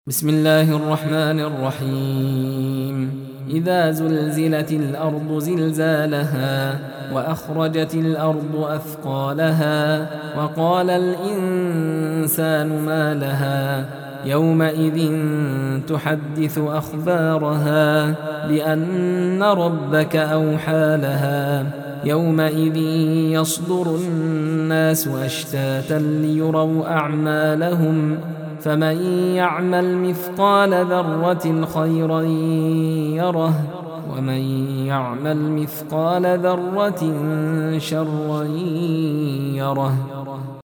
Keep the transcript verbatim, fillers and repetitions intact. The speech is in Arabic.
بسم الله الرحمن الرحيم إذا زلزلت الأرض زلزالها وأخرجت الأرض أثقالها وقال الإنسان ما لها يومئذ تحدث أخبارها بأن ربك أوحى لها يومئذ يصدر الناس أشتاتا ليروا أعمالهم فمن يعمل مثقال ذرة خيرا يره ومن يعمل مثقال ذرة شرا يره.